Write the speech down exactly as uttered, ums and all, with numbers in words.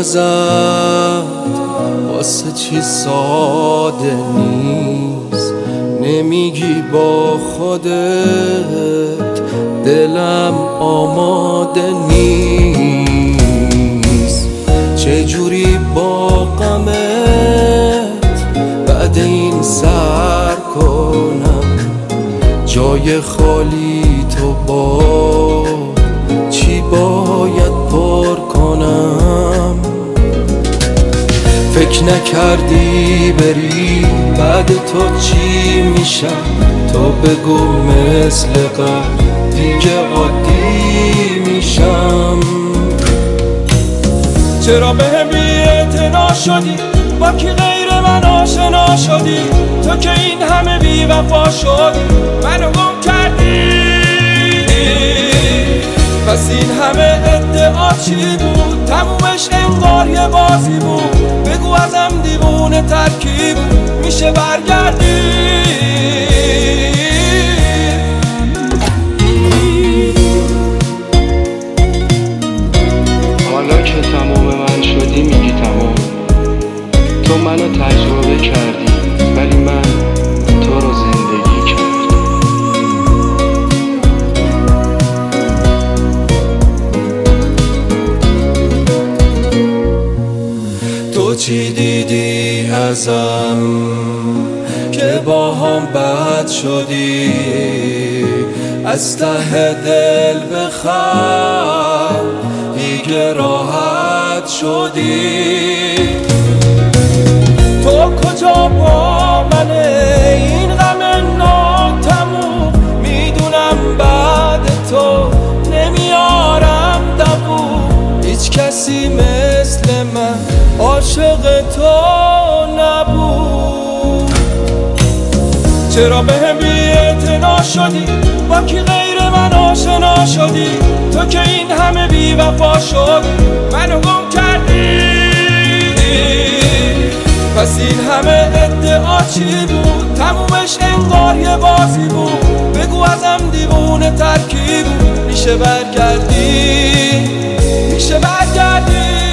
ازت واسه چی ساده نیست، نمیگی با خودت دلم آماده نیست. چجوری با غمت بعد این سر کنم جای خالی تو با چی باید پر کنم؟ فکر نکردی بری بعد تو چی میشم، تو بگو مثل قبل دیگه عادی میشم. چرا بهم بی‌اعتنا شدی، با کی غیر من آشنا شدی؟ تو که این همه بی وفا شدی، منو گم کردی. پس این همه ادعا چی بود؟ تمومش انگار یه بازی بود. بگو ازم دیوونه ترکیب میشه برگردی؟ حالا که تموم من شدی میگی تموم. تو منو تجربه کردی ولی من تو رو زندگی کردم. تو چی دیدی ازم که با هم بد شدی؟ از ته دل بخواه دیگه راحت شدی. تو کجا با منه این غم ناتموم؟ میدونم بعد تو نمیارم دووم. هیچ کسی مثل من عاشق تو نبود. چرا بهم بی‌اعتنا شدی، با کی غیر من آشنا شدی؟ تو که این همه بی وفا شدی، منو گم کردی. پس این همه ادعا چی بود؟ تمومش انگار یه بازی بود. بگو ازم دیوونه ترکیب میشه برگردی؟ میشه برگردی؟